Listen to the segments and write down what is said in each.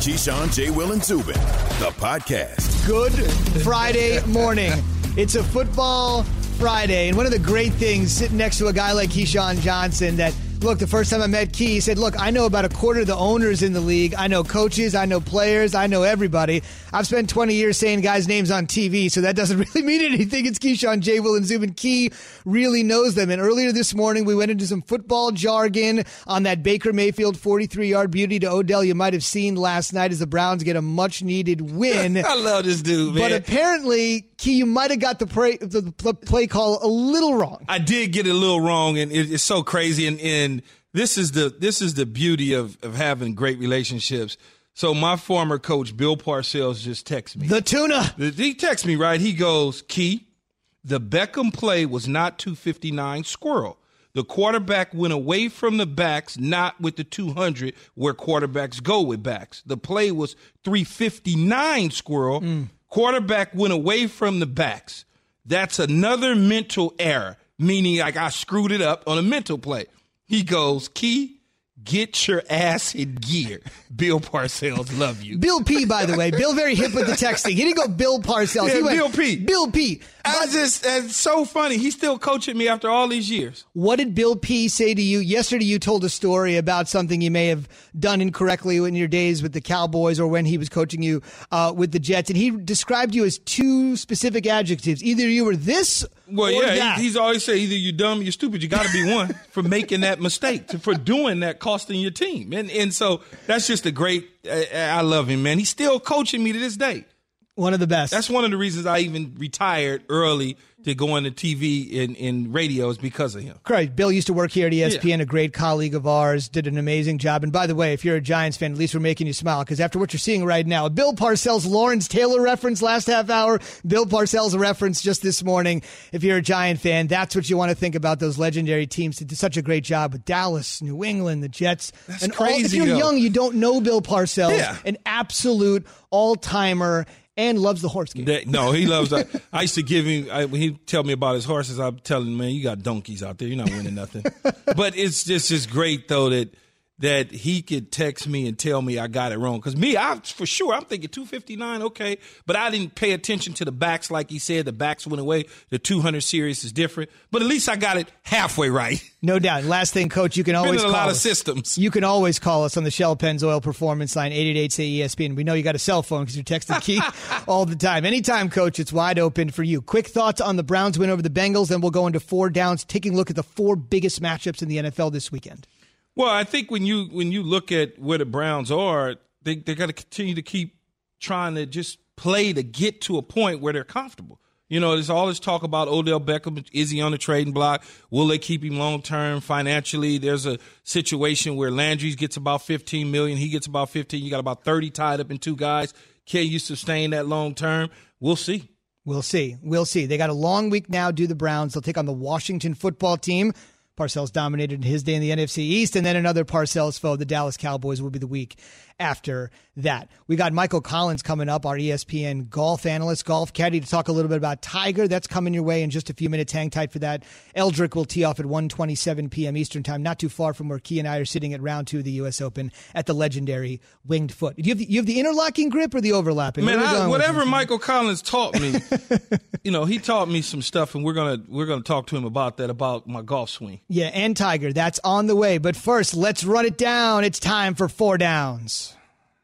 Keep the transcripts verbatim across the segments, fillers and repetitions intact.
Keyshawn, J. Will, and Zubin, the podcast. Good Friday morning. It's a football Friday, and one of the great things sitting next to a guy like Keyshawn Johnson that, look, the first time I met Key, he said, look, I know about a quarter of the owners in the league. I know coaches. I know players. I know everybody. I've spent twenty years saying guys' names on T V, so that doesn't really mean anything. It's Keyshawn, J. Will, and Zubin. Key really knows them. And earlier this morning, we went into some football jargon on that Baker Mayfield forty-three-yard beauty to Odell you might have seen last night as the Browns get a much-needed win. I love this dude, man. But apparently, Key, you might have got the play, the play call a little wrong. I did get it a little wrong, and it, it's so crazy. And, and this is the this is the beauty of, of having great relationships. So my former coach, Bill Parcells, just texted me. The tuna. He texted me, right? He goes, Key, the Beckham play was not two fifty-nine squirrel. The quarterback went away from the backs, not with the two hundred where quarterbacks go with backs. The play was three fifty-nine squirrel. Mm. Quarterback went away from the backs. That's another mental error, meaning like I screwed it up on a mental play. He goes, Key, get your ass in gear. Bill Parcells, love you. Bill P, by the way. Bill very hip with the texting. He didn't go Bill Parcells. Yeah, he went Bill P. Bill P. I just, it's so funny. He's still coaching me after all these years. What did Bill P say to you? Yesterday you told a story about something you may have done incorrectly in your days with the Cowboys or when he was coaching you uh, with the Jets. And he described you as two specific adjectives. Either you were this well, or yeah, that. He, he's always said either you're dumb or you're stupid. You got to be one for making that mistake, for doing that, costing your team. And, and so that's just a great, I, I love him, man. He's still coaching me to this day. One of the best. That's one of the reasons I even retired early to go into T V and, and radio is because of him. Correct. Bill used to work here at E S P N, yeah. a great colleague of ours, did an amazing job. And by the way, if you're a Giants fan, at least we're making you smile, because after what you're seeing right now, a Bill Parcells Lawrence Taylor reference last half hour, Bill Parcells reference just this morning. If you're a Giant fan, that's what you want to think about those legendary teams that did such a great job with Dallas, New England, the Jets. That's and crazy, all, if you're though. young, you don't know Bill Parcells, Yeah. an absolute all-timer. And loves the horse game. That, no, he loves. I, I used to give him. I, when he tell me about his horses, I'm telling him, man, you got donkeys out there. You're not winning nothing. But it's just just great though that that he could text me and tell me I got it wrong. Because me, I for sure, I'm thinking two fifty-nine, okay, but I didn't pay attention to the backs like he said. The backs went away. The two hundred series is different, but at least I got it halfway right. No doubt. Last thing, Coach, you can always Been in a call lot us. of systems. You can always call us on the Shell Penn's Oil Performance Line, eight eight eight, say E S P N. We know you got a cell phone because you're texting Key all the time. Anytime, Coach, it's wide open for you. Quick thoughts on the Browns win over the Bengals, then we'll go into four downs, taking a look at the four biggest matchups in the N F L this weekend. Well, I think when you when you look at where the Browns are, they they got to continue to keep trying to just play to get to a point where they're comfortable. You know, there's all this talk about Odell Beckham. Is he on the trading block? Will they keep him long term financially? There's a situation where Landry gets about fifteen million dollars. He gets about fifteen. You got about thirty tied up in two guys. Can you sustain that long term? We'll see. We'll see. We'll see. They got a long week now, do the Browns. They'll take on the Washington football team. Parcells dominated his day in the N F C East, and then another Parcells foe, the Dallas Cowboys, will be the week after that. We got Michael Collins coming up, our E S P N golf analyst, golf caddy, to talk a little bit about Tiger. That's coming your way in just a few minutes. Hang tight for that. Eldrick will tee off at one twenty-seven p.m. Eastern time, not too far from where Key and I are sitting at round two of the U S Open at the legendary Winged Foot. Do you have the, you have the interlocking grip or the overlapping? Man, Where I, whatever Michael Collins taught me, you know, he taught me some stuff, and we're gonna we're gonna talk to him about that, about my golf swing. Yeah, and Tiger, that's on the way. But first, let's run it down. It's time for four downs.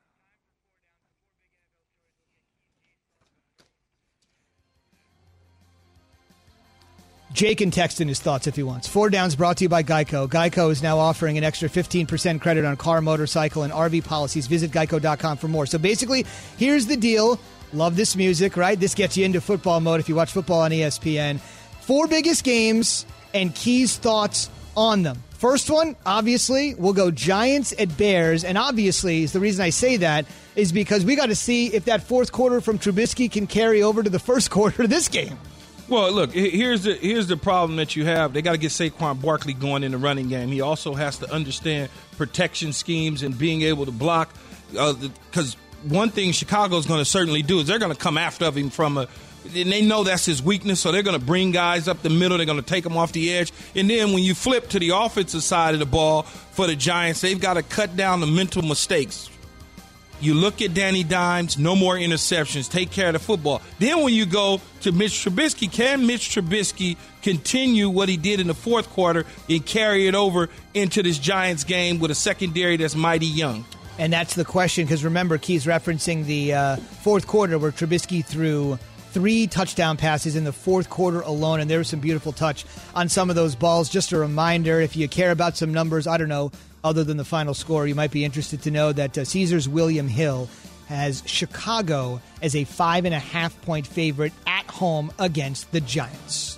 Jake can text in his thoughts if he wants. Four Downs brought to you by Geico. Geico is now offering an extra fifteen percent credit on car, motorcycle, and R V policies. Visit geico dot com for more. So basically, here's the deal. Love this music, right? This gets you into football mode if you watch football on E S P N. Four biggest games and Key's thoughts on them. First one, obviously, we'll go Giants at Bears. And obviously, the reason I say that is because we got to see if that fourth quarter from Trubisky can carry over to the first quarter of this game. Well, look, here's the here's the problem that you have. They got to get Saquon Barkley going in the running game. He also has to understand protection schemes and being able to block. Because uh, one thing Chicago's going to certainly do is they're going to come after him from a – and they know that's his weakness, so they're going to bring guys up the middle. They're going to take them off the edge. And then when you flip to the offensive side of the ball for the Giants, they've got to cut down the mental mistakes. You look at Danny Dimes, no more interceptions, take care of the football. Then when you go to Mitch Trubisky, can Mitch Trubisky continue what he did in the fourth quarter and carry it over into this Giants game with a secondary that's mighty young? And that's the question, because remember, Key's referencing the uh, fourth quarter where Trubisky threw three touchdown passes in the fourth quarter alone, and there was some beautiful touch on some of those balls. Just a reminder, if you care about some numbers, I don't know, other than the final score, you might be interested to know that uh, Caesars William Hill has Chicago as a five and a half point favorite at home against the Giants.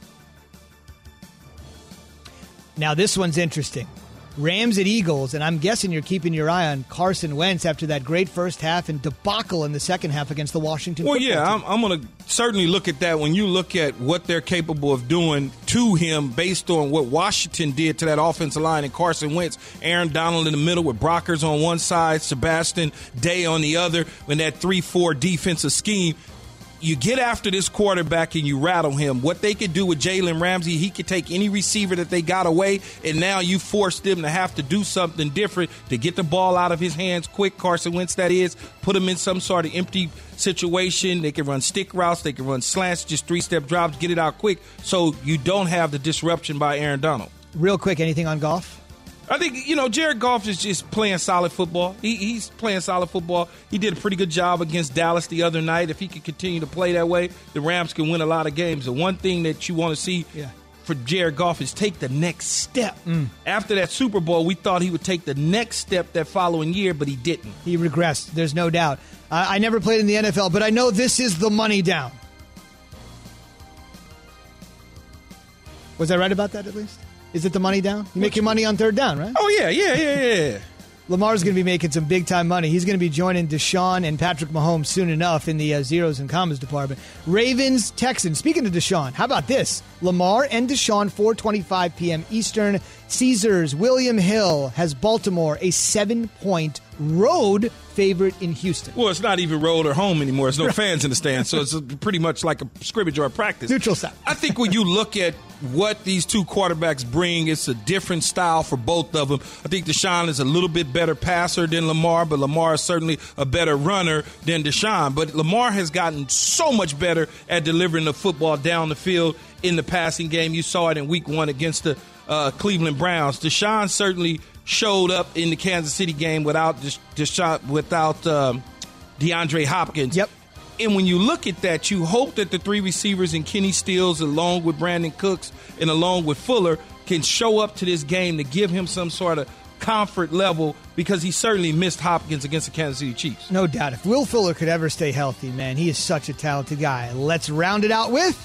Now this one's interesting. Rams at Eagles, and I'm guessing you're keeping your eye on Carson Wentz after that great first half and debacle in the second half against the Washington well, football yeah, team. I'm, I'm going to certainly look at that when you look at what they're capable of doing to him based on what Washington did to that offensive line and Carson Wentz, Aaron Donald in the middle with Brockers on one side, Sebastian Day on the other, in that three four defensive scheme. You get after this quarterback and you rattle him. What they could do with Jalen Ramsey, he could take any receiver that they got away, and now you force them to have to do something different to get the ball out of his hands quick. Carson Wentz, that is, put him in some sort of empty situation. They can run stick routes. They can run slants, just three-step drops, get it out quick, so you don't have the disruption by Aaron Donald. Real quick, anything on Goff? I think, you know, Jared Goff is just playing solid football. He, he's playing solid football. He did a pretty good job against Dallas the other night. If he could continue to play that way, the Rams can win a lot of games. The one thing that you want to see yeah. for Jared Goff is take the next step. Mm. After that Super Bowl, we thought he would take the next step that following year, but he didn't. He regressed. There's no doubt. I, I never played in the N F L, but I know this is the money down. Was I right about that at least? Is it the money down? You make your money on third down, right? Oh, yeah, yeah, yeah, yeah. Lamar's going to be making some big-time money. He's going to be joining Deshaun and Patrick Mahomes soon enough in the uh, zeros and commas department. Ravens, Texans. Speaking of Deshaun, how about this? Lamar and Deshaun, four twenty-five p.m. Eastern. Caesars, William Hill has Baltimore a seven-point road favorite in Houston. Well, it's not even road or home anymore. There's no fans in the stands, so it's pretty much like a scrimmage or a practice. Neutral site. I think when you look at what these two quarterbacks bring, it's a different style for both of them. I think Deshaun is a little bit better passer than Lamar, but Lamar is certainly a better runner than Deshaun. But Lamar has gotten so much better at delivering the football down the field in the passing game. You saw it in week one against the uh, Cleveland Browns. Deshaun certainly showed up in the Kansas City game without Deshaun, without um, DeAndre Hopkins. Yep. And when you look at that, you hope that the three receivers and Kenny Stills, along with Brandon Cooks and along with Fuller, can show up to this game to give him some sort of comfort level, because he certainly missed Hopkins against the Kansas City Chiefs. No doubt. If Will Fuller could ever stay healthy, man, he is such a talented guy. Let's round it out with...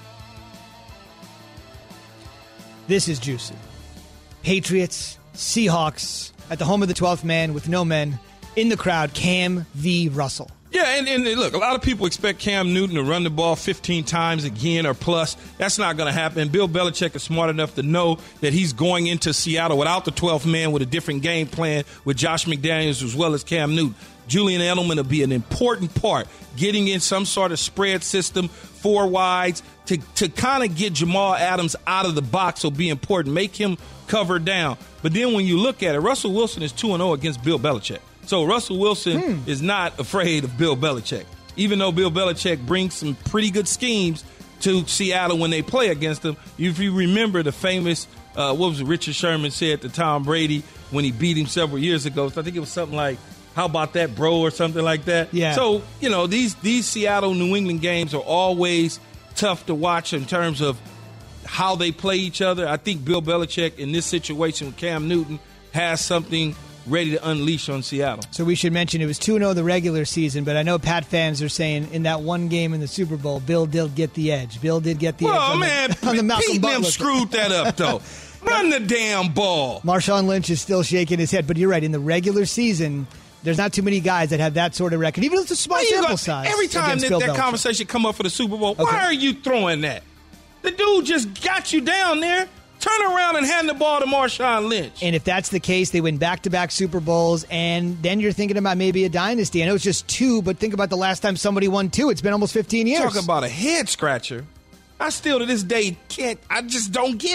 This is juicy. Patriots, Seahawks, at the home of the twelfth man with no men. In the crowd, Cam v. Russell. Yeah, and, and look, a lot of people expect Cam Newton to run the ball fifteen times again or plus. That's not going to happen. Bill Belichick is smart enough to know that he's going into Seattle without the twelfth man with a different game plan with Josh McDaniels as well as Cam Newton. Julian Edelman will be an important part, getting in some sort of spread system, four wides, to, to kind of get Jamal Adams out of the box will be important. Make him cover down. But then when you look at it, Russell Wilson is two and oh against Bill Belichick. So Russell Wilson hmm. is not afraid of Bill Belichick, even though Bill Belichick brings some pretty good schemes to Seattle when they play against them. If you remember the famous, uh, what was it, Richard Sherman said to Tom Brady when he beat him several years ago. So I think it was something like, how about that, bro, or something like that. Yeah. So, you know, these these Seattle-New England games are always tough to watch in terms of how they play each other. I think Bill Belichick in this situation with Cam Newton has something ready to unleash on Seattle. So we should mention it was two and oh the regular season, but I know Pat fans are saying in that one game in the Super Bowl, Bill did get the edge. Bill did get the well, edge on man, the, on the Malcolm Pete Butler. them screwed that up, though. Run the damn ball. Marshawn Lynch is still shaking his head, but you're right. In the regular season, there's not too many guys that have that sort of record, even if it's a small sample got, size. Every time that, that conversation come up for the Super Bowl, okay. Why are you throwing that? The dude just got you down there. Turn around and hand the ball to Marshawn Lynch. And if that's the case, they win back-to-back Super Bowls, and then you're thinking about maybe a dynasty. I know it's just two, but think about the last time somebody won two. It's been almost fifteen years. Talk about a head-scratcher. I still, to this day, can't – I just don't get it.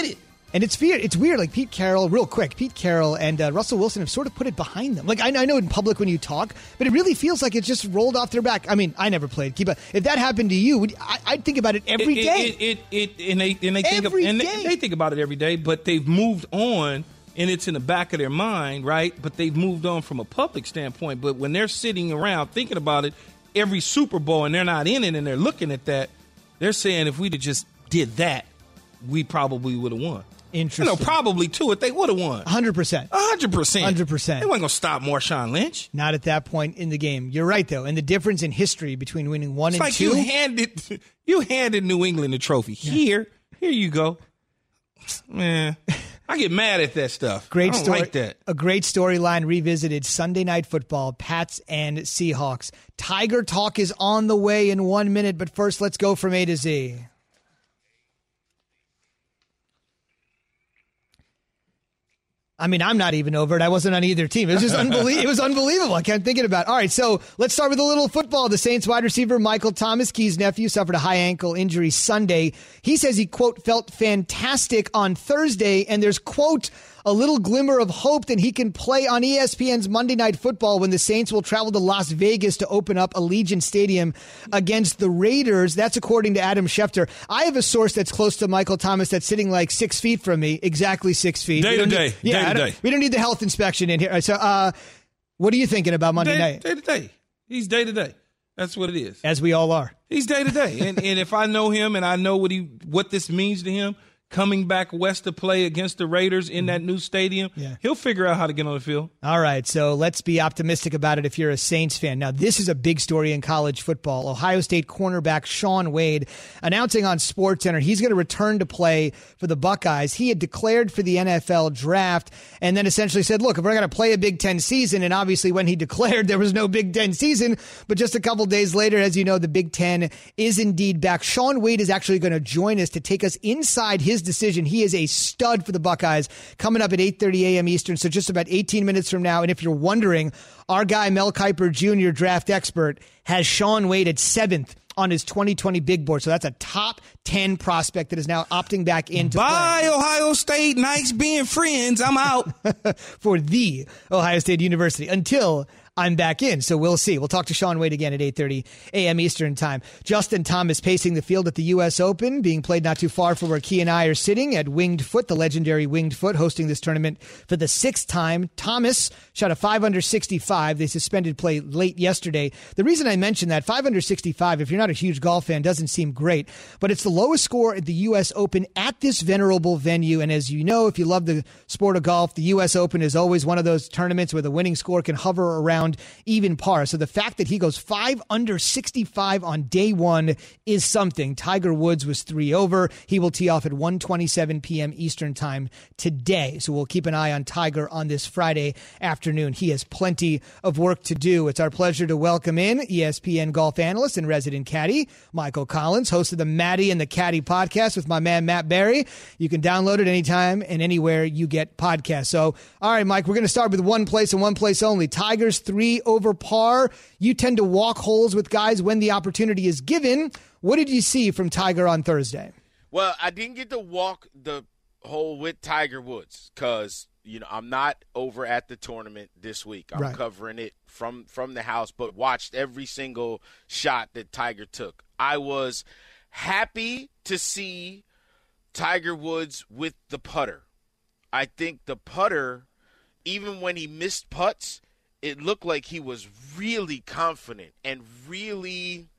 And it's weird. It's weird. Like Pete Carroll, real quick, Pete Carroll and uh, Russell Wilson have sort of put it behind them. Like I, I know in public when you talk, but it really feels like it's just rolled off their back. I mean, I never played keep. If that happened to you, would, I, I'd think about it every it, day. It, it, it, it, and they and they think every of, and day. they, they think about it every day. But they've moved on, and it's in the back of their mind, right? But they've moved on from a public standpoint. But when they're sitting around thinking about it every Super Bowl, and they're not in it, and they're looking at that, they're saying if we'd have just did that, we probably would have won. Interesting. You know, probably too if they would have won. one hundred percent. one hundred percent. one hundred percent. They weren't going to stop Marshawn Lynch. Not at that point in the game. You're right, though. And the difference in history between winning one it's and like two. You handed, you handed New England the trophy. Yeah. Here, here you go. Man, I get mad at that stuff. Great I don't story. like that. A great storyline revisited Sunday Night Football, Pats and Seahawks. Tiger Talk is on the way in one minute, but first let's go from A to Z. I mean, I'm not even over it. I wasn't on either team. It was just unbelievable. It was unbelievable. I kept thinking about it. All right, so let's start with a little football. The Saints wide receiver Michael Thomas, Key's nephew, suffered a high ankle injury Sunday. He says he, quote, felt fantastic on Thursday, and there's, quote, a little glimmer of hope that he can play on E S P N's Monday Night Football when the Saints will travel to Las Vegas to open up Allegiant Stadium against the Raiders. That's according to Adam Schefter. I have a source that's close to Michael Thomas that's sitting like six feet from me, exactly six feet. Day to need, day. Yeah, day to day. We don't need the health inspection in here. So, uh, what are you thinking about Monday day, night? Day to day. He's day to day. That's what it is. As we all are. He's day to day. And and if I know him and I know what he what this means to him, coming back west to play against the Raiders in that new stadium, yeah. he'll figure out how to get on the field. All right, so let's be optimistic about it if you're a Saints fan. Now, this is a big story in college football. Ohio State cornerback Shaun Wade announcing on SportsCenter he's going to return to play for the Buckeyes. He had declared for the N F L draft and then essentially said, look, if we're going to play a Big Ten season, and obviously when he declared there was no Big Ten season, but just a couple days later, as you know, the Big Ten is indeed back. Shaun Wade is actually going to join us to take us inside his decision. He is a stud for the Buckeyes, coming up at eight thirty a.m. Eastern, so just about eighteen minutes from now. And if you're wondering, our guy Mel Kiper Junior, draft expert, has Shaun Wade at seventh on his twenty twenty big board. So that's a top ten prospect that is now opting back into Bye, play. Ohio State. Nice being friends. I'm out. For the Ohio State University until I'm back in, so we'll see. We'll talk to Shaun Wade again at eight thirty a.m. Eastern time. Justin Thomas pacing the field at the U S Open, being played not too far from where Key and I are sitting at Winged Foot, the legendary Winged Foot, hosting this tournament for the sixth time. Thomas shot a five under sixty-five. They suspended play late yesterday. The reason I mention that, five under sixty-five, if you're not a huge golf fan, doesn't seem great, but it's the lowest score at the U S Open at this venerable venue. And as you know, if you love the sport of golf, the U S Open is always one of those tournaments where the winning score can hover around even par. So the fact that he goes five under sixty-five on day one is something. Tiger Woods was three over. He will tee off at one twenty-seven p.m. Eastern time today. So we'll keep an eye on Tiger on this Friday afternoon. He has plenty of work to do. It's our pleasure to welcome in E S P N golf analyst and resident caddy, Michael Collins, host of the Matty and the Caddy podcast with my man Matt Barry. You can download it anytime and anywhere you get podcasts. So, all right, Mike, we're going to start with one place and one place only. Tigers three over par. You tend to walk holes with guys when the opportunity is given. What did you see from Tiger on Thursday? Well, I didn't get to walk the hole with Tiger Woods because, you know, I'm not over at the tournament this week. I'm right. covering it from, from the house, but watched every single shot that Tiger took. I was happy to see Tiger Woods with the putter. I think the putter, even when he missed putts, it looked like he was really confident and really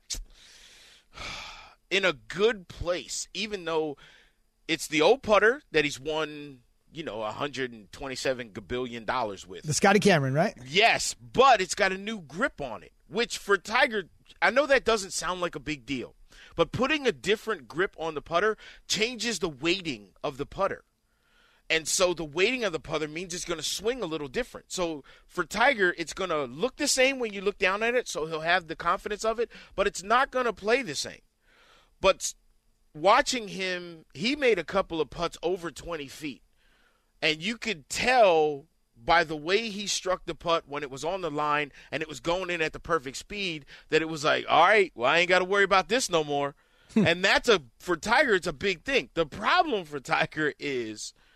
in a good place, even though it's the old putter that he's won, you know, one hundred twenty-seven billion dollars with. The Scotty Cameron, right? Yes, but it's got a new grip on it, which for Tiger, I know that doesn't sound like a big deal, but putting a different grip on the putter changes the weighting of the putter. And so the weighting of the putter means it's going to swing a little different. So for Tiger, it's going to look the same when you look down at it, so he'll have the confidence of it, but it's not going to play the same. But watching him, he made a couple of putts over twenty feet. And you could tell by the way he struck the putt when it was on the line and it was going in at the perfect speed that it was like, all right, well, I ain't got to worry about this no more. And that's a, for Tiger, it's a big thing. The problem for Tiger is –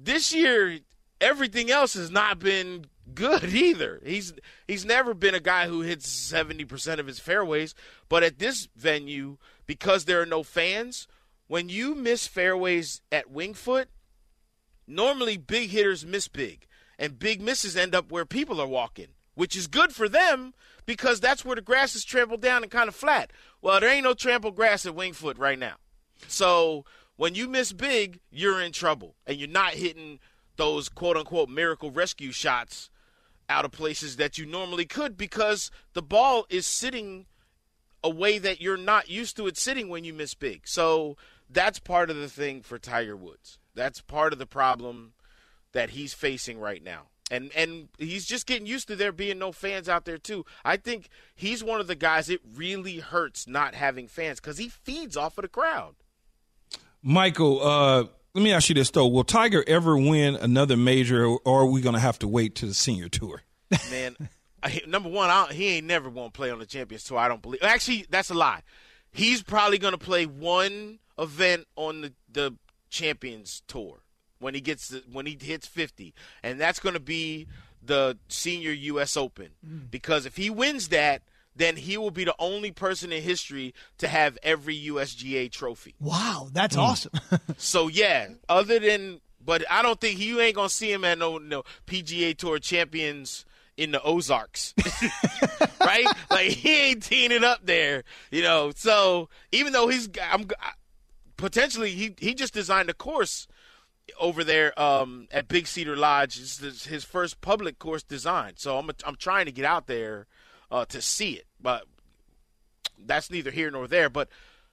this year, everything else has not been good either. He's he's never been a guy who hits seventy percent of his fairways, but at this venue, because there are no fans, when you miss fairways at Winged Foot, normally big hitters miss big, and big misses end up where people are walking, which is good for them because that's where the grass is trampled down and kind of flat. Well, there ain't no trampled grass at Winged Foot right now. So when you miss big, you're in trouble, and you're not hitting those quote-unquote miracle rescue shots out of places that you normally could because the ball is sitting a way that you're not used to it sitting when you miss big. So that's part of the thing for Tiger Woods. That's part of the problem that he's facing right now. And and he's just getting used to there being no fans out there, too. I think he's one of the guys it really hurts not having fans because he feeds off of the crowd. Michael, uh, let me ask you this, though. Will Tiger ever win another major, or are we going to have to wait to the senior tour? Man, I, number one, I, he ain't never going to play on the Champions Tour, I don't believe. Actually, that's a lie. He's probably going to play one event on the, the Champions Tour when he gets the, when he hits fifty, and that's going to be the Senior U S Open. Mm. Because if he wins that, then he will be the only person in history to have every U S G A trophy. Wow, that's mm. awesome. So, yeah, other than – but I don't think – you ain't going to see him at no, no P G A Tour Champions in the Ozarks, right? Like, he ain't teeing it up there, you know. So, even though he's – I'm potentially he, – he just designed a course over there um, at Big Cedar Lodge. It's his first public course design. So, I'm I'm trying to get out there – Uh, to see it, but that's neither here nor there. But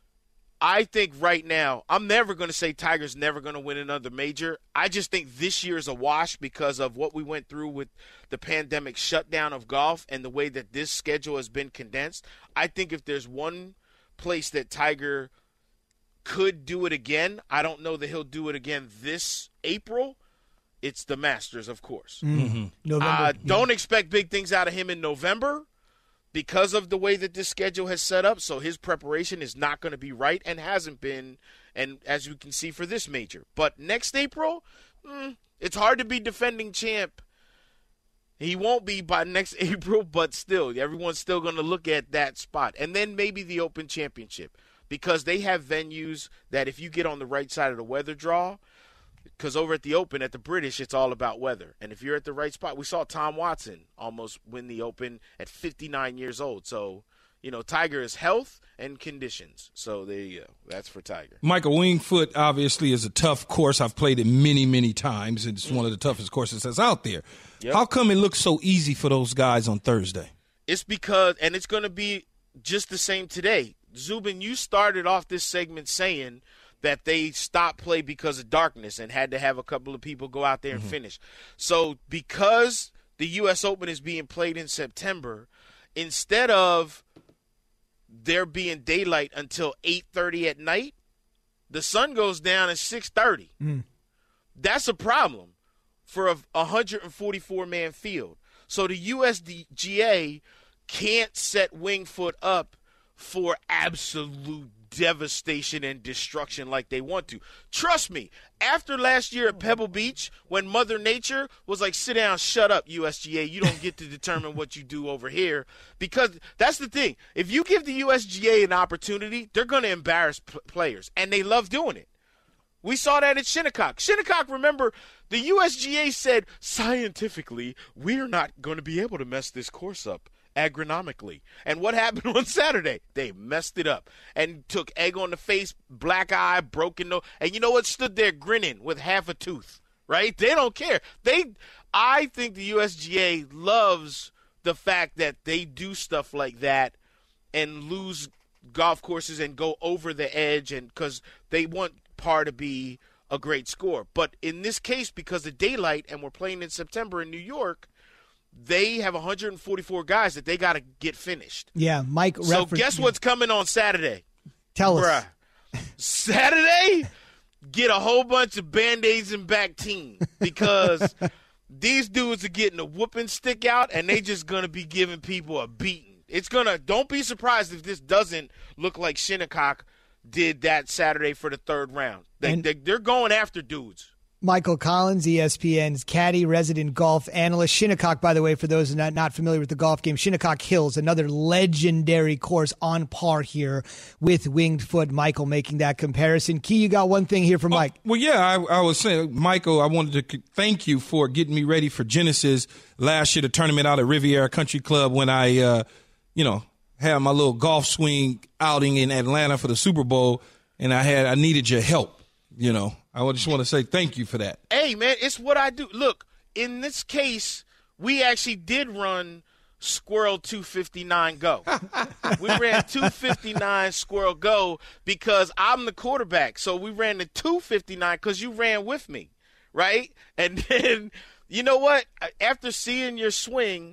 I think right now, I'm never going to say Tiger's never going to win another major. I just think this year is a wash because of what we went through with the pandemic shutdown of golf and the way that this schedule has been condensed. I think if there's one place that Tiger could do it again, I don't know that he'll do it again this April. It's the Masters, of course. Mm-hmm. November, uh, yeah. Don't expect big things out of him in November, because of the way that this schedule has set up. So his preparation is not going to be right and hasn't been, and as you can see for this major. But next April, mm, it's hard to be defending champ. He won't be by next April, but still, everyone's still going to look at that spot. And then maybe the Open Championship, because they have venues that if you get on the right side of the weather draw, because over at the Open, at the British, it's all about weather. And if you're at the right spot, we saw Tom Watson almost win the Open at fifty-nine years old. So, you know, Tiger is health and conditions. So there you go. That's for Tiger. Michael, Winged Foot obviously is a tough course. I've played it many, many times. It's mm-hmm. one of the toughest courses that's out there. Yep. How come it looks so easy for those guys on Thursday? It's because, and it's going to be just the same today. Zubin, you started off this segment saying that they stopped play because of darkness and had to have a couple of people go out there and mm-hmm. finish. So because the U S Open is being played in September, instead of there being daylight until eight thirty at night, the sun goes down at six thirty. Mm. That's a problem for a one hundred forty-four man field. So the U S G A can't set Winged Foot up for absolute devastation and destruction like they want to. Trust me, after last year at Pebble Beach, when Mother Nature was like, sit down, shut up, U S G A, you don't get to determine what you do over here. Because that's the thing. If you give the U S G A an opportunity, they're going to embarrass p- players, and they love doing it. We saw that at Shinnecock. Shinnecock, remember, the U S G A said, scientifically, we're not going to be able to mess this course up agronomically. And what happened on Saturday? They messed it up and took egg on the face, black eye, broken nose. And you know what? Stood there grinning with half a tooth, right? They don't care. They, I think the U S G A loves the fact that they do stuff like that and lose golf courses and go over the edge, and because they want par to be a great score. But in this case, because of daylight and we're playing in September in New York, they have one hundred forty-four guys that they got to get finished. Yeah, Mike. So guess yeah. what's coming on Saturday? Tell Bruh. us. Saturday, get a whole bunch of Band-Aids and Bactine, because these dudes are getting a whooping stick out and they just going to be giving people a beating. It's going to – don't be surprised if this doesn't look like Shinnecock did that Saturday for the third round. They, and, they, they're going after dudes. Michael Collins, E S P N's caddy, resident golf analyst. Shinnecock, by the way, for those not, not familiar with the golf game, Shinnecock Hills, another legendary course on par here with Winged Foot. Michael making that comparison. Key, you got one thing here for Mike. Oh, well, yeah, I, I was saying, Michael, I wanted to thank you for getting me ready for Genesis last year, the tournament out at Riviera Country Club when I, uh, you know, had my little golf swing outing in Atlanta for the Super Bowl, and I had I needed your help, you know. I just want to say thank you for that. Hey, man, it's what I do. Look, in this case, we actually did run Squirrel two fifty-nine Go. We ran two fifty-nine Squirrel Go because I'm the quarterback. So we ran the two fifty-nine because you ran with me, right? And then, you know what? After seeing your swing,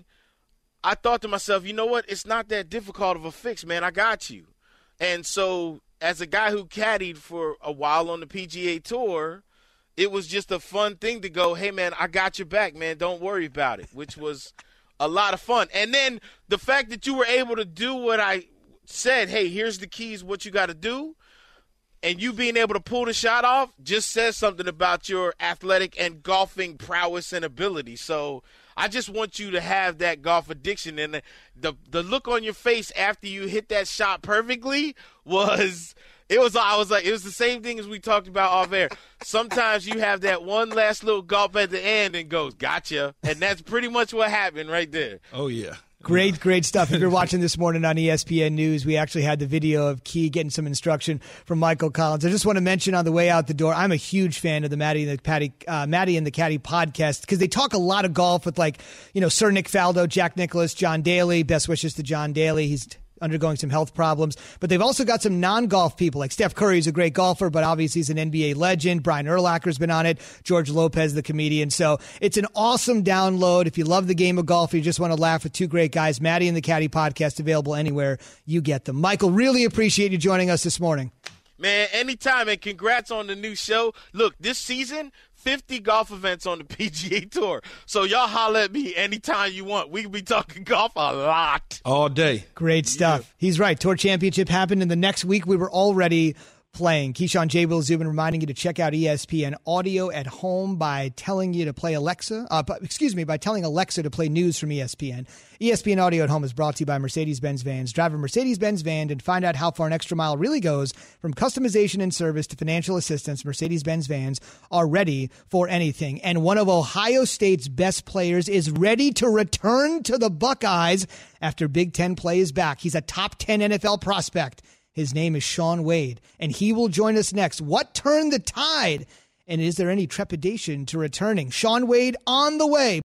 I thought to myself, you know what? It's not that difficult of a fix, man. I got you. And so as a guy who caddied for a while on the P G A Tour, it was just a fun thing to go, hey, man, I got your back, man. Don't worry about it, which was a lot of fun. And then the fact that you were able to do what I said, hey, here's the keys, what you got to do, and you being able to pull the shot off just says something about your athletic and golfing prowess and ability. So I just want you to have that golf addiction. And the, the the look on your face after you hit that shot perfectly was it was I was like it was the same thing as we talked about off air. Sometimes you have that one last little gulp at the end and goes, gotcha. And that's pretty much what happened right there. Oh yeah. Great, great stuff. If you're watching this morning on E S P N News, we actually had the video of Key getting some instruction from Michael Collins. I just want to mention on the way out the door, I'm a huge fan of the Maddie and the Patty, uh, Maddie and the Caddy podcast because they talk a lot of golf with, like, you know, Sir Nick Faldo, Jack Nicklaus, John Daly. Best wishes to John Daly. He's undergoing some health problems. But they've also got some non-golf people, like Steph Curry, who's a great golfer, but obviously he's an N B A legend. Brian Urlacher's been on it. George Lopez, the comedian. So it's an awesome download. If you love the game of golf, you just want to laugh with two great guys, Maddie and the Caddy podcast, available anywhere you get them. Michael, really appreciate you joining us this morning. Man, anytime, and congrats on the new show. Look, this season, fifty golf events on the P G A Tour. So y'all holler at me anytime you want. We can be talking golf a lot. All day. Great stuff. Yeah. He's right. Tour Championship happened in the next week. We were already playing. Keyshawn J. Will Zubin reminding you to check out E S P N Audio at home by telling you to play Alexa. Uh, excuse me, by telling Alexa to play news from E S P N. E S P N Audio at home is brought to you by Mercedes-Benz Vans. Drive a Mercedes-Benz van and find out how far an extra mile really goes. From customization and service to financial assistance, Mercedes-Benz Vans are ready for anything. And one of Ohio State's best players is ready to return to the Buckeyes after Big Ten play is back. He's a top ten N F L prospect. His name is Shaun Wade, and he will join us next. What turned the tide, and is there any trepidation to returning? Shaun Wade on the way.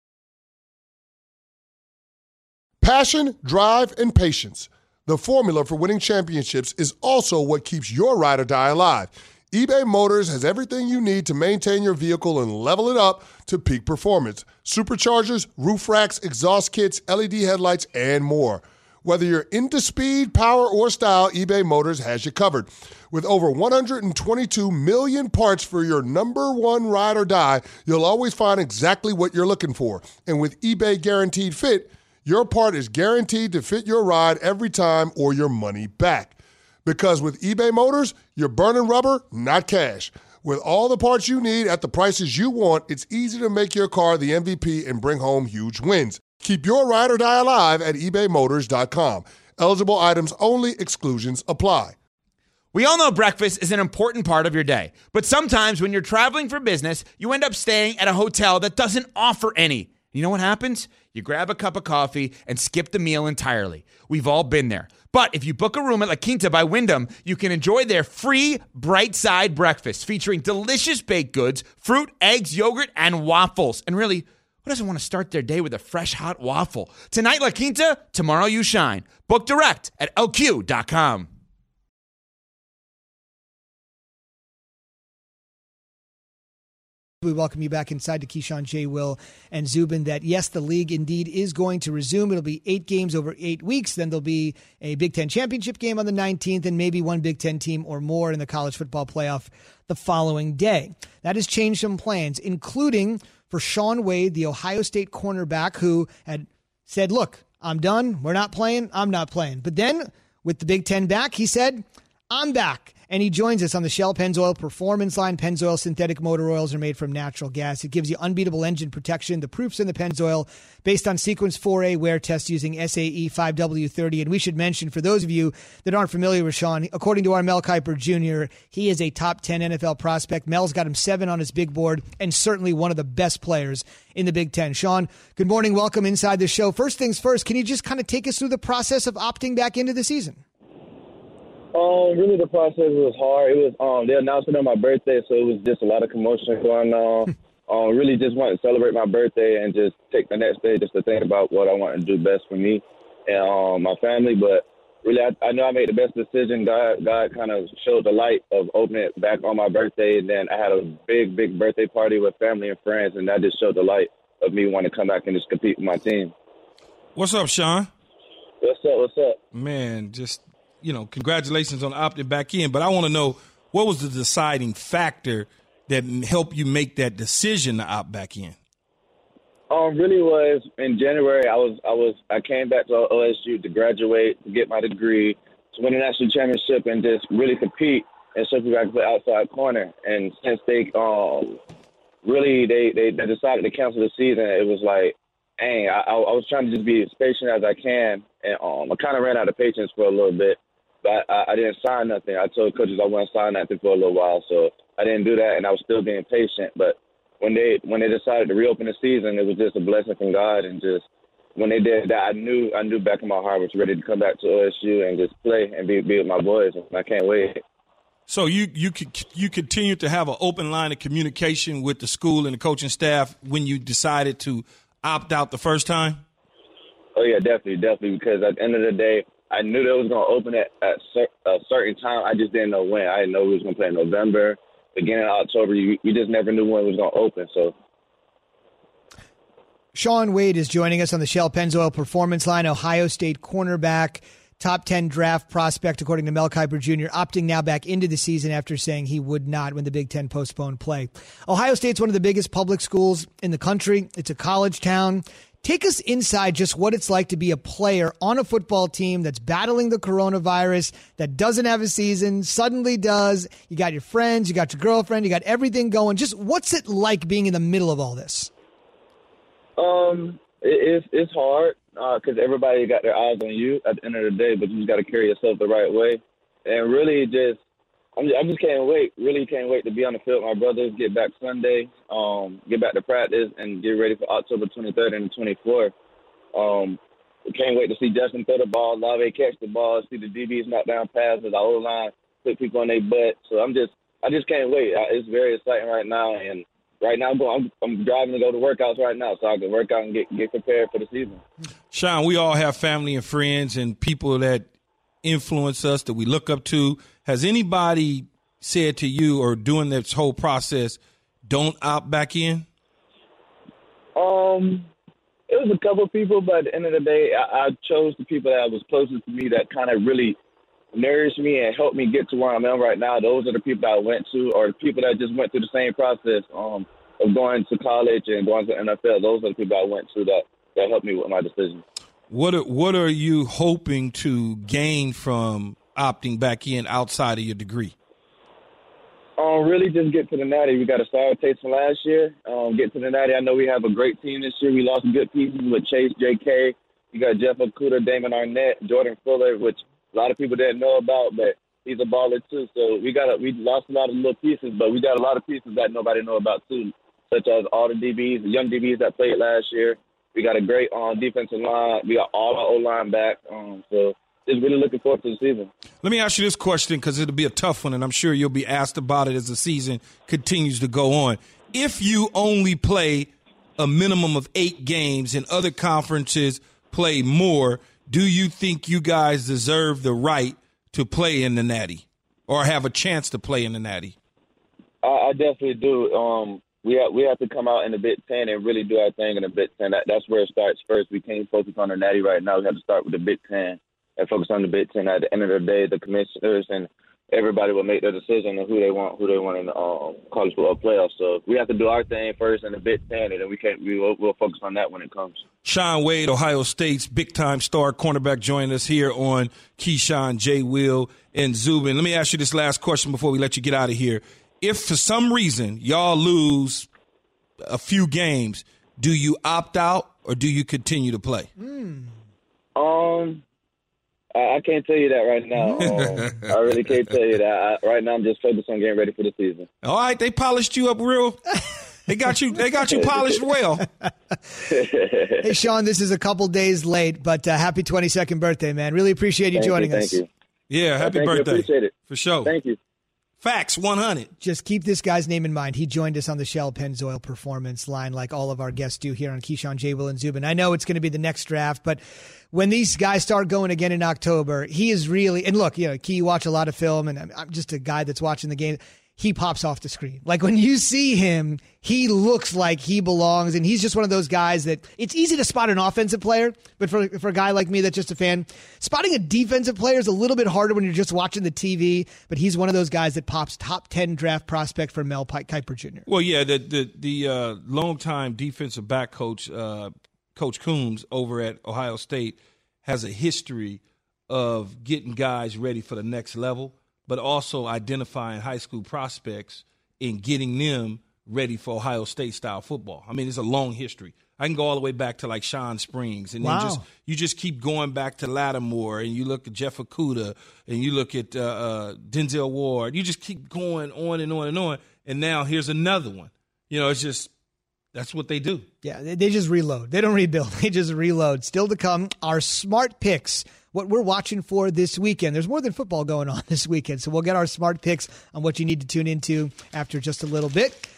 Passion, drive, and patience. The formula for winning championships is also what keeps your ride or die alive. eBay Motors has everything you need to maintain your vehicle and level it up to peak performance. Superchargers, roof racks, exhaust kits, L E D headlights, and more. Whether you're into speed, power, or style, eBay Motors has you covered. With over one hundred twenty-two million parts for your number one ride or die, you'll always find exactly what you're looking for. And with eBay Guaranteed Fit, your part is guaranteed to fit your ride every time or your money back. Because with eBay Motors, you're burning rubber, not cash. With all the parts you need at the prices you want, it's easy to make your car the M V P and bring home huge wins. Keep your ride or die alive at ebay motors dot com. Eligible items only. Exclusions apply. We all know breakfast is an important part of your day, but sometimes when you're traveling for business, you end up staying at a hotel that doesn't offer any. You know what happens? You grab a cup of coffee and skip the meal entirely. We've all been there. But if you book a room at La Quinta by Wyndham, you can enjoy their free Bright Side breakfast featuring delicious baked goods, fruit, eggs, yogurt, and waffles. And really, who doesn't want to start their day with a fresh, hot waffle? Tonight, La Quinta, tomorrow you shine. Book direct at L Q dot com. We welcome you back inside to Keyshawn, J. Will, and Zubin. That, yes, the league indeed is going to resume. It'll be eight games over eight weeks. Then there'll be a Big Ten championship game on the nineteenth and maybe one Big Ten team or more in the college football playoff the following day. That has changed some plans, including for Shaun Wade, the Ohio State cornerback, who had said, look, I'm done. We're not playing. I'm not playing. But then with the Big Ten back, he said, I'm back. And he joins us on the Shell Pennzoil Performance line. Pennzoil synthetic motor oils are made from natural gas. It gives you unbeatable engine protection. The proof's in the Pennzoil based on Sequence four A wear test using S A E five W thirty. And we should mention, for those of you that aren't familiar with Sean, according to our Mel Kiper Junior, he is a top ten N F L prospect. Mel's got him seven on his big board and certainly one of the best players in the Big Ten. Sean, good morning. Welcome inside the show. First things first, can you just kind of take us through the process of opting back into the season? Um, really, the process was hard. It was um, they announced it on my birthday, so it was just a lot of commotion going on. um, really, just wanted to celebrate my birthday and just take the next day just to think about what I want to do best for me and um, my family. But really, I, I know I made the best decision. God, God kind of showed the light of opening it back on my birthday, and then I had a big, big birthday party with family and friends, and that just showed the light of me wanting to come back and just compete with my team. What's up, Sean? What's up? What's up? Man, just, you know, congratulations on opting back in. But I want to know, what was the deciding factor that helped you make that decision to opt back in? Um, really was in January. I was, I was, I came back to O S U to graduate, to get my degree, to win a national championship, and just really compete and show people I could play outside corner. And since they, um, really they, they, they decided to cancel the season, it was like, dang, I, I was trying to just be as patient as I can, and um, I kind of ran out of patience for a little bit. But I, I didn't sign nothing. I told coaches I wouldn't sign nothing for a little while, so I didn't do that, and I was still being patient. But when they when they decided to reopen the season, it was just a blessing from God, and just when they did that, I knew I knew back in my heart I was ready to come back to O S U and just play and be, be with my boys, and I can't wait. So you you you continue to have an open line of communication with the school and the coaching staff when you decided to opt out the first time? Oh, yeah, definitely, definitely, because at the end of the day, I knew that it was going to open at, at a certain time. I just didn't know when. I didn't know we was going to play in November, beginning of October. You, you just never knew when it was going to open. So, Shaun Wade is joining us on the Shell Pennzoil Performance line, Ohio State cornerback, top ten draft prospect, according to Mel Kiper Junior, opting now back into the season after saying he would not when the Big Ten postponed play. Ohio State's one of the biggest public schools in the country. It's a college town. Take us inside just what it's like to be a player on a football team that's battling the coronavirus, that doesn't have a season, suddenly does. You got your friends, you got your girlfriend, you got everything going. Just what's it like being in the middle of all this? Um, it, it's, it's hard because uh, everybody got their eyes on you at the end of the day, but you just got to carry yourself the right way. And really just, I'm just, I just can't wait, really can't wait to be on the field with my brothers, get back Sunday, um, get back to practice, and get ready for October twenty-third and the twenty-fourth. Um, we can't wait to see Justin throw the ball, Lave catch the ball, see the D Bs knock down passes, our O-line put people on their butt. So I'm just, I just can't wait. It's very exciting right now, and right now I'm, going, I'm, I'm driving to go to workouts right now so I can work out and get, get prepared for the season. Sean, we all have family and friends and people that influence us that we look up to. Has anybody said to you or during this whole process, don't opt back in? Um, it was a couple of people, but at the end of the day, I, I chose the people that was closest to me that kind of really nourished me and helped me get to where I'm at right now. Those are the people that I went to, or the people that just went through the same process um, of going to college and going to the N F L. Those are the people I went to that, that helped me with my decision. What are, what are you hoping to gain from opting back in outside of your degree? Um, really just get to the Natty. We got a sour taste from last year. Um, get to the Natty. I know we have a great team this year. We lost some good pieces with Chase, J K. You got Jeff Okudah, Damon Arnett, Jordan Fuller, which a lot of people didn't know about, but he's a baller too. So we got a, we lost a lot of little pieces, but we got a lot of pieces that nobody know about too, such as all the D Bs, the young D Bs that played last year. We got a great um, defensive line. We got all our O-line back. Um, so just really looking forward to the season. Let me ask you this question because it'll be a tough one, and I'm sure you'll be asked about it as the season continues to go on. If you only play a minimum of eight games and other conferences play more, do you think you guys deserve the right to play in the Natty or have a chance to play in the Natty? I, I definitely do. Um, we have, we have to come out in the Big Ten and really do our thing in the Big Ten. That, that's where it starts first. We can't focus on the Natty right now. We have to start with the Big Ten and focus on the Big Ten. At the end of the day, the commissioners and everybody will make their decision on who they want, who they want in the um, college football playoffs. So we have to do our thing first in the Big Ten, and then we can't. We will, we'll focus on that when it comes. Shaun Wade, Ohio State's big-time star cornerback, joining us here on Keyshawn, J. Will, and Zubin. Let me ask you this last question before we let you get out of here. If for some reason y'all lose a few games, do you opt out or do you continue to play? Mm. Um. I can't tell you that right now. Um, I really can't tell you that. I, right now, I'm just focused on getting ready for the season. All right, they polished you up real. They got you. They got you polished well. Hey, Shaun, this is a couple days late, but uh, happy twenty-second birthday, man. Really appreciate you thank joining you, us. Thank you. Yeah, happy thank birthday. You. Appreciate it for sure. Thank you. Facts one hundred. Just keep this guy's name in mind. He joined us on the Shell Pennzoil Performance line like all of our guests do here on Keyshawn, J. Will, and Zubin. I know it's going to be the next draft, but when these guys start going again in October, he is really – and look, you know, Key, you watch a lot of film, and I'm, I'm just a guy that's watching the game. He pops off the screen. Like when you see him, he looks like he belongs, and he's just one of those guys that it's easy to spot an offensive player, but for, for a guy like me that's just a fan, spotting a defensive player is a little bit harder when you're just watching the T V, but he's one of those guys that pops top ten draft prospect for Mel Kiper Junior Well, yeah, the the, the uh, longtime defensive back coach, uh, Coach Coombs over at Ohio State, has a history of getting guys ready for the next level, but also identifying high school prospects and getting them ready for Ohio State-style football. I mean, it's a long history. I can go all the way back to, like, Sean Springs. And wow. then just you just keep going back to Lattimore, and you look at Jeff Okudah, and you look at uh, uh, Denzel Ward. You just keep going on and on and on. And now here's another one. You know, it's just that's what they do. Yeah, they, they just reload. They don't rebuild. They just reload. Still to come, our smart picks, what we're watching for this weekend. There's more than football going on this weekend, so we'll get our smart picks on what you need to tune into after just a little bit.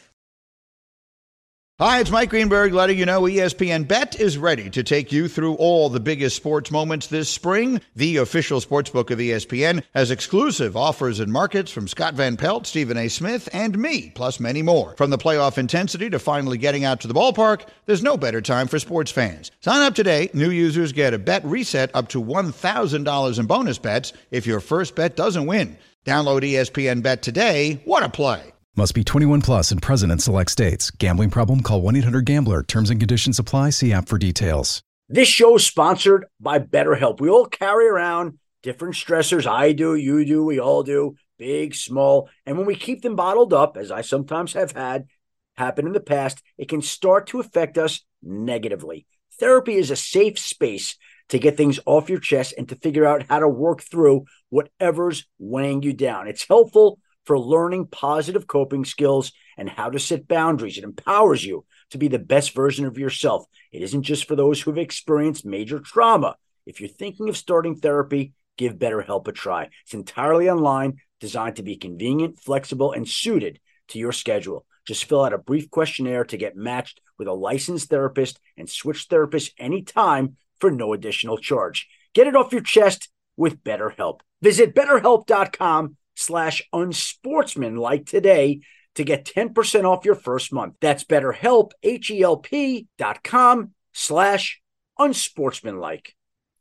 Hi, it's Mike Greenberg letting you know E S P N Bet is ready to take you through all the biggest sports moments this spring. The official sportsbook of E S P N has exclusive offers and markets from Scott Van Pelt, Stephen A. Smith, and me, plus many more. From the playoff intensity to finally getting out to the ballpark, there's no better time for sports fans. Sign up today. New users get a bet reset up to one thousand dollars in bonus bets if your first bet doesn't win. Download E S P N Bet today. What a play. Must be twenty-one plus and present in select states. Gambling problem? Call one eight hundred gambler. Terms and conditions apply. See app for details. This show is sponsored by BetterHelp. We all carry around different stressors. I do, you do, we all do, big, small. And when we keep them bottled up, as I sometimes have had happen in the past, it can start to affect us negatively. Therapy is a safe space to get things off your chest and to figure out how to work through whatever's weighing you down. It's helpful for learning positive coping skills and how to set boundaries. It empowers you to be the best version of yourself. It isn't just for those who have experienced major trauma. If you're thinking of starting therapy, give BetterHelp a try. It's entirely online, designed to be convenient, flexible, and suited to your schedule. Just fill out a brief questionnaire to get matched with a licensed therapist and switch therapists anytime for no additional charge. Get it off your chest with BetterHelp. Visit BetterHelp.com slash unsportsmanlike today to get ten percent off your first month. That's BetterHelp, H-E-L-P dot com slash unsportsmanlike.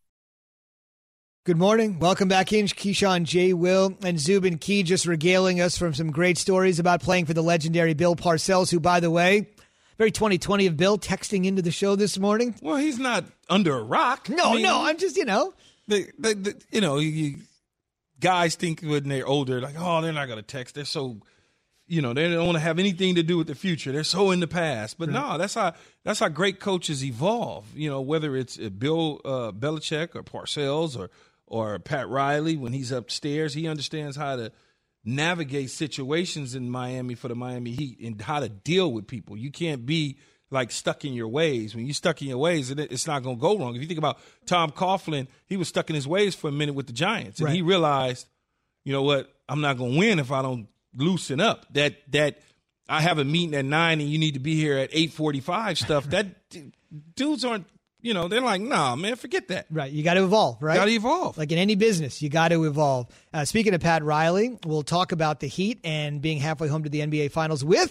Good morning. Welcome back in. Keyshawn, J. Will, and Zubin Key just regaling us from some great stories about playing for the legendary Bill Parcells, who, by the way, very twenty twenty of Bill, texting into the show this morning. Well, he's not under a rock. No, I mean, no, I'm just, you know. The, the, the, you know, you, guys think when they're older, like, oh, they're not going to text. They're so, you know, they don't want to have anything to do with the future. They're so in the past. But right. no, that's how that's how great coaches evolve. You know, whether it's Bill uh, Belichick or Parcells or or Pat Riley, when he's upstairs, he understands how to navigate situations in Miami for the Miami Heat and how to deal with people. You can't be like stuck in your ways. When you're stuck in your ways, it's not going to go wrong. If you think about Tom Coughlin, he was stuck in his ways for a minute with the Giants, and right. he realized, you know what, I'm not going to win if I don't loosen up. That that I have a meeting at nine and you need to be here at eight forty-five stuff. That dudes aren't, you know, they're like, nah, man, forget that. Right, you got to evolve, right? Got to evolve. Like in any business, you got to evolve. Uh, speaking of Pat Riley, we'll talk about the Heat and being halfway home to the N B A Finals with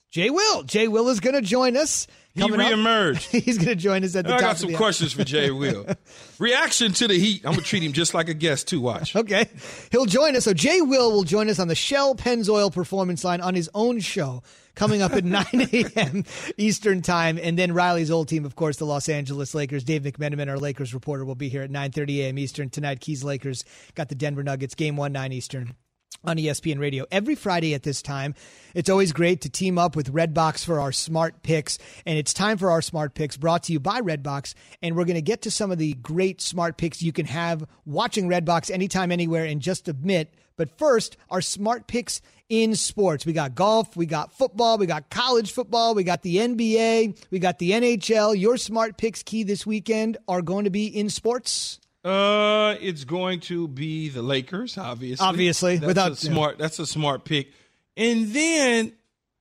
Jay Will. Jay Will is going to join us. He reemerged. He's going to join us at the I top got of some the questions for Jay Will. Reaction to the Heat. I'm going to treat him just like a guest, too. Watch. Okay. He'll join us. So Jay Will will join us on the Shell Pennzoil Performance Line on his own show coming up at nine a.m. Eastern Time. And then Riley's old team, of course, the Los Angeles Lakers. Dave McMenamin, our Lakers reporter, will be here at nine thirty a.m. Eastern tonight. Keys Lakers got the Denver Nuggets. Game one, nine Eastern. On E S P N Radio every Friday at this time. It's always great to team up with Redbox for our smart picks, and it's time for our smart picks brought to you by Redbox, and we're going to get to some of the great smart picks you can have watching Redbox anytime, anywhere in just a bit. But first, our smart picks in sports. We got golf, we got football, we got college football, we got the N B A, we got the N H L. Your smart picks, Key, this weekend are going to be in sports? Uh, it's going to be the Lakers, obviously. Obviously, that's without a smart. Yeah. That's a smart pick. And then,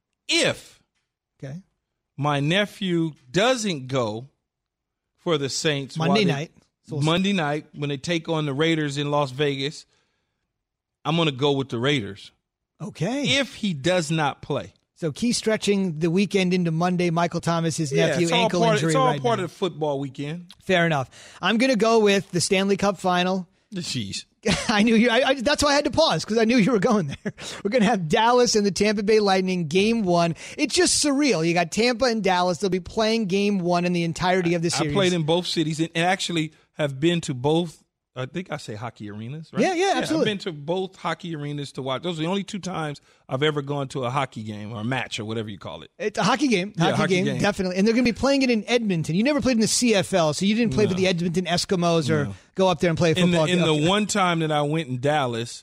if okay, my nephew doesn't go for the Saints Monday they, night, so Monday night when they take on the Raiders in Las Vegas, I'm going to go with the Raiders. Okay. If he does not play. So Key stretching the weekend into Monday. Michael Thomas, his yeah, nephew, it's all ankle part, injury It's all right part now. of the football weekend. Fair enough. I'm going to go with the Stanley Cup final. Jeez. I knew you. I, I, that's why I had to pause, because I knew you were going there. We're going to have Dallas and the Tampa Bay Lightning game one. It's just surreal. You got Tampa and Dallas. They'll be playing game one in the entirety of the series. I played in both cities and actually have been to both. I think I say hockey arenas, right? Yeah, yeah, absolutely. I've been to both hockey arenas to watch. Those are the only two times I've ever gone to a hockey game or a match or whatever you call it. It's a hockey game. Yeah, Hockey, hockey game, game, definitely. And they're going to be playing it in Edmonton. You never played in the C F L, so you didn't play No. for the Edmonton Eskimos or No. go up there and play a In football the, in game. the Okay. one time that I went in Dallas,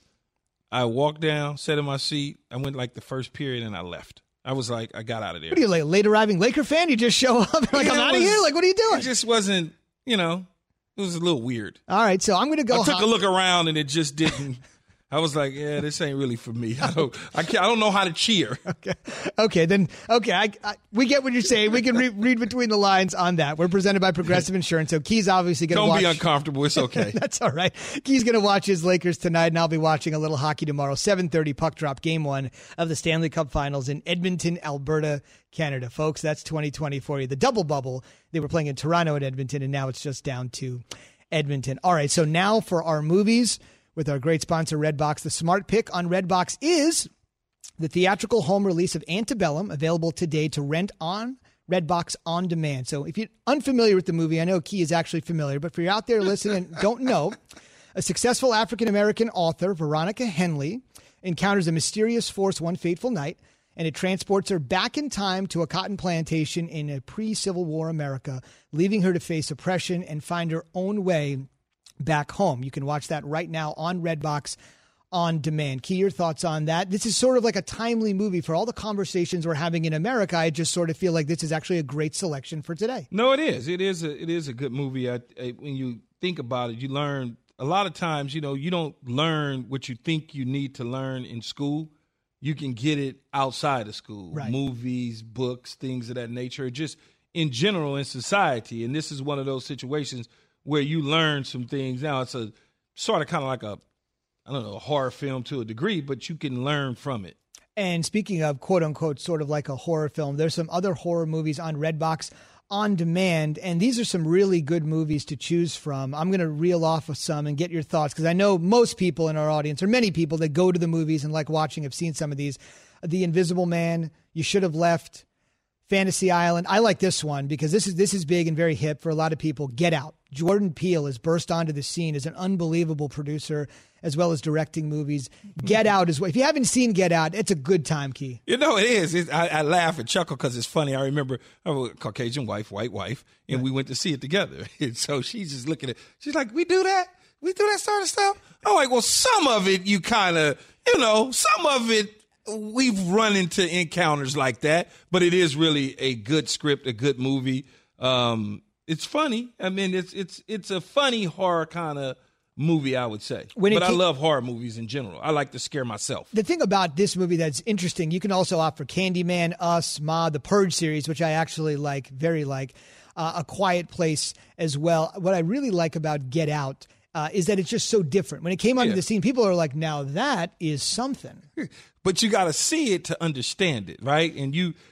I walked down, sat in my seat. I went like the first period and I left. I was like, I got out of there. What are you, like, a late arriving Laker fan? You just show up and like, Yeah, I'm it out of was- here? Like, what are you doing? It just wasn't, you know, it was a little weird. All right, so I'm going to go. I took ho- a look around and it just didn't. I was like, yeah, this ain't really for me. I don't, I can't, I don't know how to cheer. Okay, okay, then okay. I, I, we get what you're saying. We can re- read between the lines on that. We're presented by Progressive Insurance, so Key's obviously going to Don't watch. be uncomfortable. It's okay. That's all right. Key's going to watch his Lakers tonight, and I'll be watching a little hockey tomorrow. seven thirty puck drop, game one of the Stanley Cup Finals in Edmonton, Alberta, Canada. Folks, that's twenty twenty for you. The double bubble. They were playing in Toronto and Edmonton, and now it's just down to Edmonton. All right, so now for our movies with our great sponsor, Redbox. The smart pick on Redbox is the theatrical home release of Antebellum, available today to rent on Redbox On Demand. So if you're unfamiliar with the movie, I know Key is actually familiar, but for you out there listening and don't know, a successful African-American author, Veronica Henley, encounters a mysterious force one fateful night, and it transports her back in time to a cotton plantation in a pre-Civil War America, leaving her to face oppression and find her own way back home. You can watch that right now on Redbox On Demand. Key, your thoughts on that? This is sort of like a timely movie for all the conversations we're having in America. I just sort of feel like this is actually a great selection for today. No, it is. It is a it is a good movie. I, I, when you think about it, you learn a lot of times. You know, you don't learn what you think you need to learn in school. You can get it outside of school, Right. Movies, books, things of that nature. Just in general in society. And this is one of those situations where you learn some things. Now it's a sort of kind of like a, I don't know, a horror film to a degree, but you can learn from it. And speaking of quote unquote, sort of like a horror film, there's some other horror movies on Redbox On Demand. And these are some really good movies to choose from. I'm going to reel off of some and get your thoughts, because I know most people in our audience, or many people that go to the movies and like watching, have seen some of these. The Invisible Man, You Should Have Left, Fantasy Island. I like this one because this is this is big and very hip for a lot of people. Get Out. Jordan Peele has burst onto the scene as an unbelievable producer as well as directing movies. Get Out is what, if you haven't seen Get Out, it's a good time, Key. You know, it is. It's, I, I laugh and chuckle because it's funny. I remember I have a Caucasian wife, white wife, and we went to see it together. And so she's just looking at, she's like, we do that? We do that sort of stuff? I'm like, well, some of it you kind of, you know, some of it we've run into encounters like that, but it is really a good script, a good movie. Um, it's funny. I mean, it's it's it's a funny horror kind of movie, I would say. When it but I came- love horror movies in general. I like to scare myself. The thing about this movie that's interesting, you can also opt for Candyman, Us, Ma, the Purge series, which I actually like, very like, uh, A Quiet Place as well. What I really like about Get Out uh, is that it's just so different. When it came onto Yeah. the scene, people are like, now that is something. But you got to see it to understand it, right? And you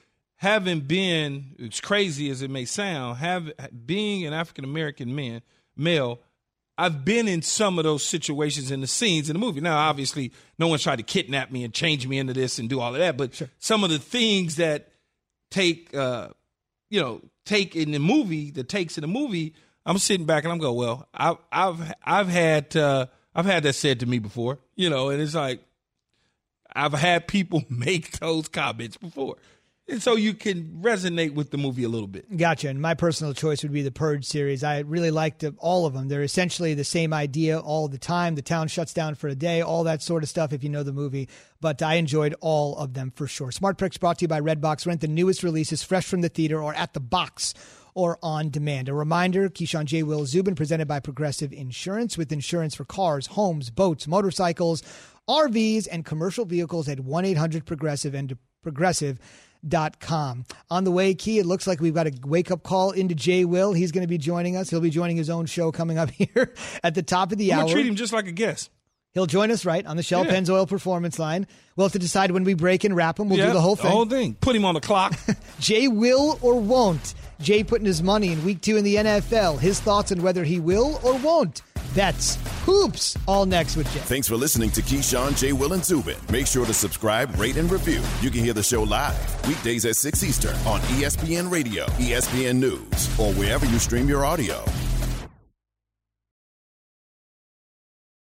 having been, as crazy as it may sound, have being an African American man, male, I've been in some of those situations in the scenes in the movie. Now, obviously, no one's tried to kidnap me and change me into this and do all of that, but sure. some of the things that take, uh, you know, take in the movie, the takes in the movie, I'm sitting back and I'm going, well, I've I've I've had uh, I've had that said to me before, you know, and it's like I've had people make those comments before. And so you can resonate with the movie a little bit. Gotcha. And my personal choice would be the Purge series. I really liked all of them. They're essentially the same idea all the time. The town shuts down for a day, all that sort of stuff if you know the movie. But I enjoyed all of them for sure. Smart Pricks brought to you by Redbox. Rent the newest releases fresh from the theater or at the box or on demand. A reminder, Keyshawn J. Will Zubin, presented by Progressive Insurance, with insurance for cars, homes, boats, motorcycles, R Vs, and commercial vehicles at one eight hundred progressive and Progressive. Dot com. On the way, Key, it looks like we've got a wake-up call into Jay Will. He's going to be joining us. He'll be joining his own show coming up here at the top of the I'm hour. I'm going to treat him just like a guest. He'll join us, right, on the Shell yeah. Pennzoil Performance Line. We'll have to decide when we break and wrap him. We'll yeah, do the whole thing. The whole thing. Put him on the clock. Jay will or won't. Jay putting his money in week two in the N F L. His thoughts on whether he will or won't. Bets, hoops, all next with Jay. Thanks for listening to Keyshawn, J. Will, and Zubin. Make sure to subscribe, rate, and review. You can hear the show live weekdays at six Eastern on E S P N Radio, E S P N News, or wherever you stream your audio.